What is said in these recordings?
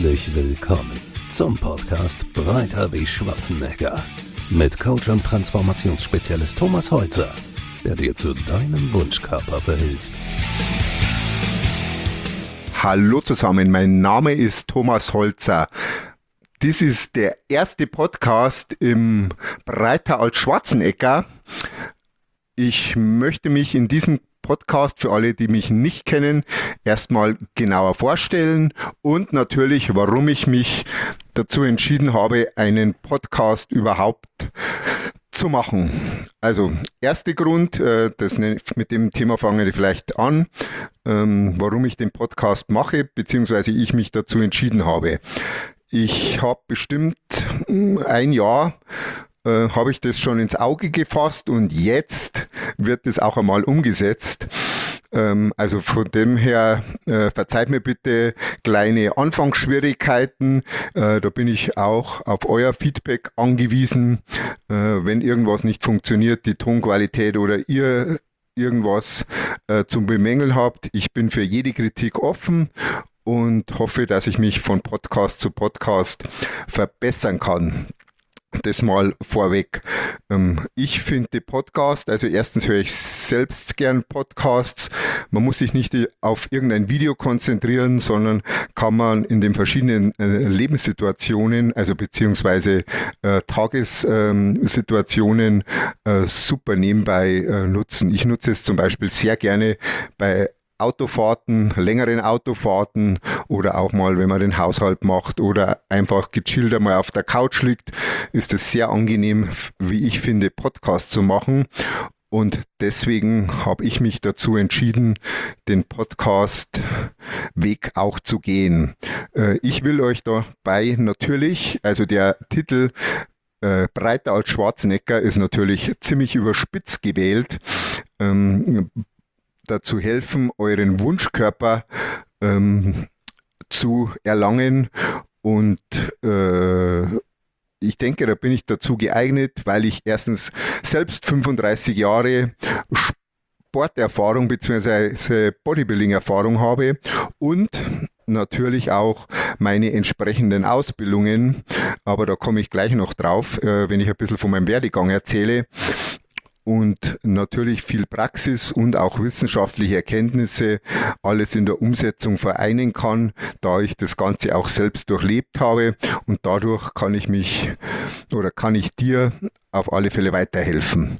Herzlich willkommen zum Podcast Breiter wie Schwarzenegger mit Coach und Transformationsspezialist Thomas Holzer, der dir zu deinem Wunschkörper verhilft. Hallo zusammen, mein Name ist Thomas Holzer. Dies ist der erste Podcast im Breiter als Schwarzenegger. Ich möchte mich in diesem Podcast für alle, die mich nicht kennen, erstmal genauer vorstellen und natürlich, warum ich mich dazu entschieden habe, einen Podcast überhaupt zu machen. Also, erster Grund, mit dem Thema fange ich vielleicht an, warum ich den Podcast mache, beziehungsweise ich mich dazu entschieden habe. Ich habe bestimmt ein Jahr habe ich das schon ins Auge gefasst und jetzt wird es auch einmal umgesetzt. Also von dem her, verzeiht mir bitte kleine Anfangsschwierigkeiten. Da bin ich auch auf euer Feedback angewiesen, wenn irgendwas nicht funktioniert, die Tonqualität oder ihr irgendwas zum Bemängeln habt. Ich bin für jede Kritik offen und hoffe, dass ich mich von Podcast zu Podcast verbessern kann. Das mal vorweg. Ich finde Podcast, also erstens höre ich selbst gern Podcasts. Man muss sich nicht auf irgendein Video konzentrieren, sondern kann man in den verschiedenen Lebenssituationen, also beziehungsweise Tagessituationen super nebenbei nutzen. Ich nutze es zum Beispiel sehr gerne bei Autofahrten, längeren Autofahrten oder auch mal, wenn man den Haushalt macht oder einfach gechillt einmal auf der Couch liegt, ist es sehr angenehm, wie ich finde, Podcast zu machen. Und deswegen habe ich mich dazu entschieden, den Podcast-Weg auch zu gehen. Ich will euch dabei natürlich, also der Titel Breiter als Schwarzenegger ist natürlich ziemlich überspitzt gewählt, dazu helfen, euren Wunschkörper zu erlangen. Und ich denke, da bin ich dazu geeignet, weil ich erstens selbst 35 Jahre Sporterfahrung bzw. Bodybuilding-Erfahrung habe und natürlich auch meine entsprechenden Ausbildungen. Aber da komme ich gleich noch drauf, wenn ich ein bisschen von meinem Werdegang erzähle. Und natürlich viel Praxis und auch wissenschaftliche Erkenntnisse alles in der Umsetzung vereinen kann, da ich das Ganze auch selbst durchlebt habe und dadurch kann ich dir auf alle Fälle weiterhelfen.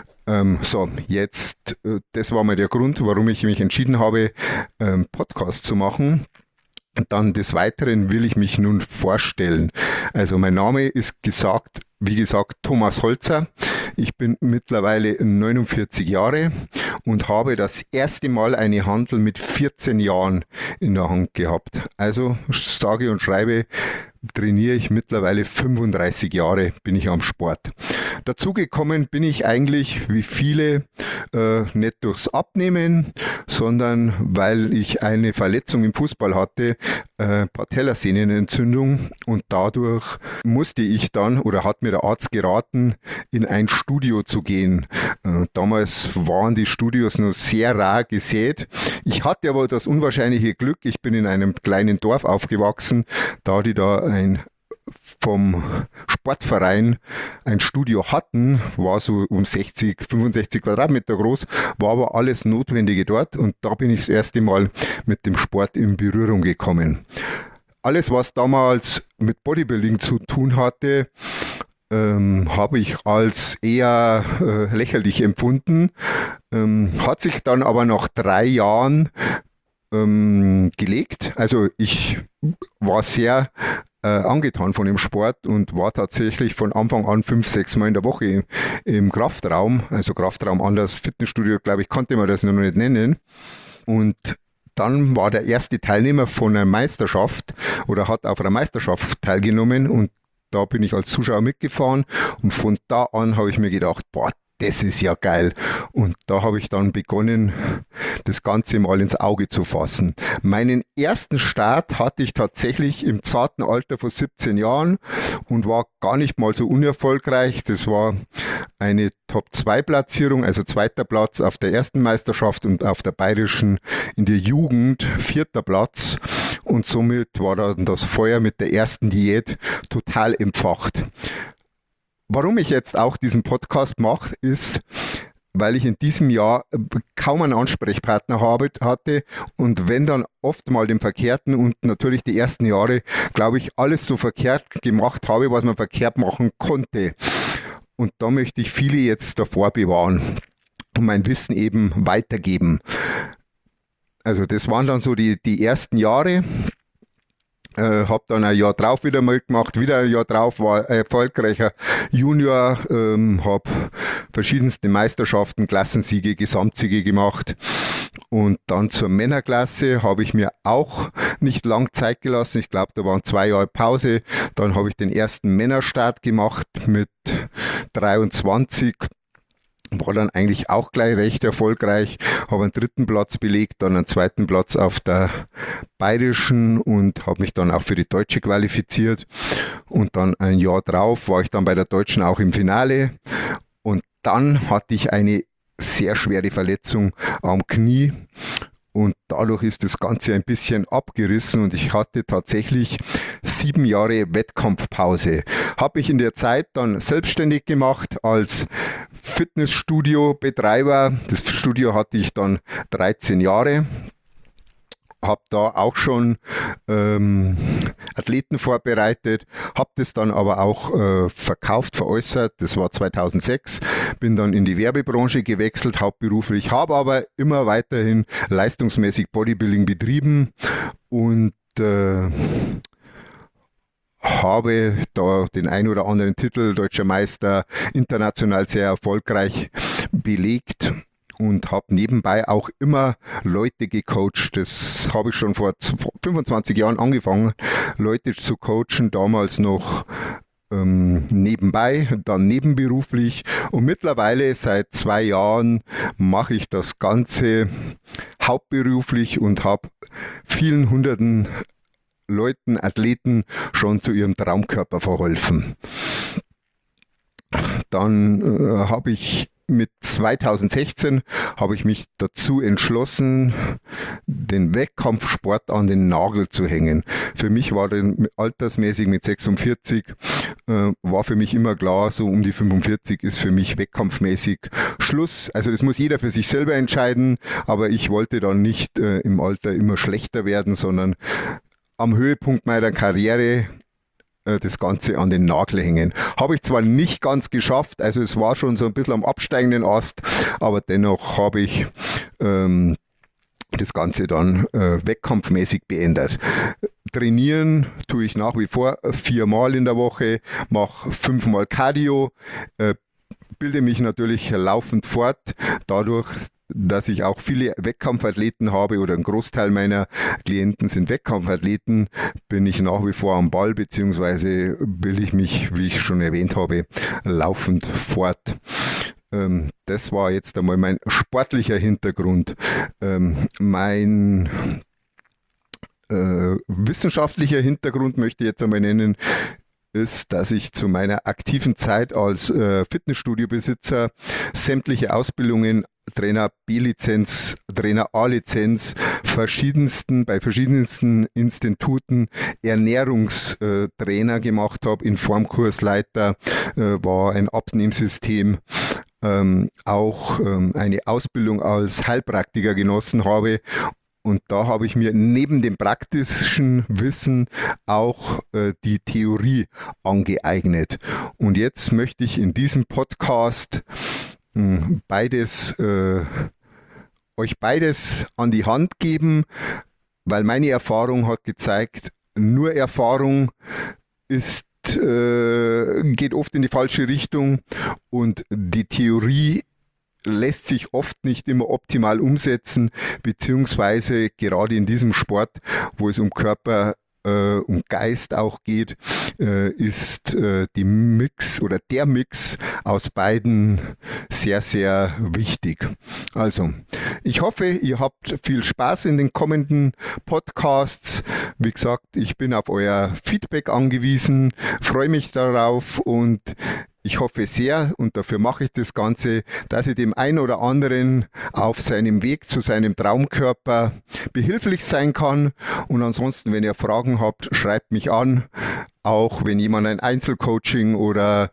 Jetzt, das war mal der Grund, warum ich mich entschieden habe, Podcast zu machen. Dann des Weiteren will ich mich nun vorstellen. Also mein Name ist wie gesagt, Thomas Holzer. Ich bin mittlerweile 49 Jahre und habe das erste Mal eine Handel mit 14 Jahren in der Hand gehabt. Also sage und schreibe, trainiere ich mittlerweile 35 Jahre, bin ich am Sport. Dazugekommen bin ich eigentlich, wie viele, nicht durchs Abnehmen, sondern weil ich eine Verletzung im Fußball hatte, Patellasehnenentzündung und dadurch musste ich dann oder hat mir der Arzt geraten, in ein Studio zu gehen. Damals waren die Studios nur sehr rar gesät. Ich hatte aber das unwahrscheinliche Glück, ich bin in einem kleinen Dorf aufgewachsen, da die da vom Sportverein ein Studio hatten, war so um 65 Quadratmeter groß, war aber alles Notwendige dort und da bin ich das erste Mal mit dem Sport in Berührung gekommen. Alles, was damals mit Bodybuilding zu tun hatte, habe ich als eher lächerlich empfunden, hat sich dann aber nach 3 Jahren gelegt. Also ich war sehr angetan von dem Sport und war tatsächlich von Anfang an 5-6 Mal in der Woche im Kraftraum, also Kraftraum anders, Fitnessstudio, glaube ich, konnte man das noch nicht nennen. Und dann war der erste Teilnehmer von einer Meisterschaft oder hat auf einer Meisterschaft teilgenommen und da bin ich als Zuschauer mitgefahren und von da an habe ich mir gedacht, boah, das ist ja geil. Und da habe ich dann begonnen, das Ganze mal ins Auge zu fassen. Meinen ersten Start hatte ich tatsächlich im zarten Alter von 17 Jahren und war gar nicht mal so unerfolgreich. Das war eine Top-2-Platzierung, also 2. Platz auf der ersten Meisterschaft und auf der bayerischen in der Jugend 4. Platz. und somit war dann das Feuer mit der ersten Diät total entfacht. Warum ich jetzt auch diesen Podcast mache, ist, weil ich in diesem Jahr kaum einen Ansprechpartner hatte und wenn dann oft mal den Verkehrten und natürlich die ersten Jahre, glaube ich, alles so verkehrt gemacht habe, was man verkehrt machen konnte. Und da möchte ich viele jetzt davor bewahren und mein Wissen eben weitergeben. Also das waren dann so die ersten Jahre. Habe dann ein Jahr drauf wieder mal gemacht, wieder ein Jahr drauf, war erfolgreicher Junior, habe verschiedenste Meisterschaften, Klassensiege, Gesamtsiege gemacht und dann zur Männerklasse habe ich mir auch nicht lang Zeit gelassen, ich glaube da waren 2 Jahre Pause, dann habe ich den ersten Männerstart gemacht mit 23, war dann eigentlich auch gleich recht erfolgreich, habe einen 3. Platz belegt, dann einen 2. Platz auf der bayerischen und habe mich dann auch für die deutsche qualifiziert und dann ein Jahr drauf war ich dann bei der deutschen auch im Finale und dann hatte ich eine sehr schwere Verletzung am Knie und dadurch ist das Ganze ein bisschen abgerissen und ich hatte tatsächlich 7 Jahre Wettkampfpause. Habe ich in der Zeit dann selbstständig gemacht als Fitnessstudio-Betreiber. Das Studio hatte ich dann 13 Jahre. Habe da auch schon Athleten vorbereitet, habe das dann aber auch verkauft, veräußert. Das war 2006, bin dann in die Werbebranche gewechselt, hauptberuflich, habe aber immer weiterhin leistungsmäßig Bodybuilding betrieben und habe da den ein oder anderen Titel, Deutscher Meister, international sehr erfolgreich belegt. Und habe nebenbei auch immer Leute gecoacht. Das habe ich schon vor 25 Jahren angefangen, Leute zu coachen, damals noch nebenbei, dann nebenberuflich. Und mittlerweile seit 2 Jahren mache ich das Ganze hauptberuflich und habe vielen hunderten Leuten, Athleten schon zu ihrem Traumkörper verholfen. Dann habe ich mit 2016 habe ich mich dazu entschlossen, den Wettkampfsport an den Nagel zu hängen. Für mich war dann altersmäßig mit 46, war für mich immer klar, so um die 45 ist für mich wettkampfmäßig Schluss. Also das muss jeder für sich selber entscheiden, aber ich wollte dann nicht im Alter immer schlechter werden, sondern am Höhepunkt meiner Karriere das Ganze an den Nagel hängen. Habe ich zwar nicht ganz geschafft, also es war schon so ein bisschen am absteigenden Ast, aber dennoch habe ich das Ganze dann wettkampfmäßig beendet. Trainieren tue ich nach wie vor 4-mal in der Woche, mache 5-mal Cardio, bilde mich natürlich laufend fort, dadurch dass ich auch viele Wettkampfathleten habe oder ein Großteil meiner Klienten sind Wettkampfathleten, bin ich nach wie vor am Ball, beziehungsweise bilde ich mich, wie ich schon erwähnt habe, laufend fort. Das war jetzt einmal mein sportlicher Hintergrund. Mein wissenschaftlicher Hintergrund möchte ich jetzt einmal nennen, ist, dass ich zu meiner aktiven Zeit als Fitnessstudiobesitzer sämtliche Ausbildungen Trainer B-Lizenz, Trainer A-Lizenz, bei verschiedensten Instituten Ernährungstrainer gemacht habe, Informkursleiter, war ein Abnehmsystem, auch eine Ausbildung als Heilpraktiker genossen habe. Und da habe ich mir neben dem praktischen Wissen auch die Theorie angeeignet. Und jetzt möchte ich in diesem Podcast euch beides an die Hand geben, weil meine Erfahrung hat gezeigt, nur Erfahrung geht oft in die falsche Richtung und die Theorie lässt sich oft nicht immer optimal umsetzen, beziehungsweise gerade in diesem Sport, wo es um Körper um Geist auch geht, ist der Mix aus beiden sehr, sehr wichtig. Also, ich hoffe, ihr habt viel Spaß in den kommenden Podcasts. Wie gesagt, ich bin auf euer Feedback angewiesen, freue mich darauf und Ich hoffe sehr, und dafür mache ich das Ganze, dass ich dem einen oder anderen auf seinem Weg zu seinem Traumkörper behilflich sein kann. Und ansonsten, wenn ihr Fragen habt, schreibt mich an. Auch wenn jemand ein Einzelcoaching oder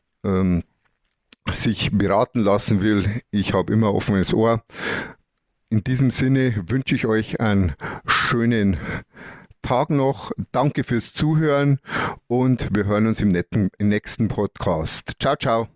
sich beraten lassen will, ich habe immer offenes Ohr. In diesem Sinne wünsche ich euch einen schönen Tag noch. Danke fürs Zuhören und wir hören uns im nächsten Podcast. Ciao, ciao.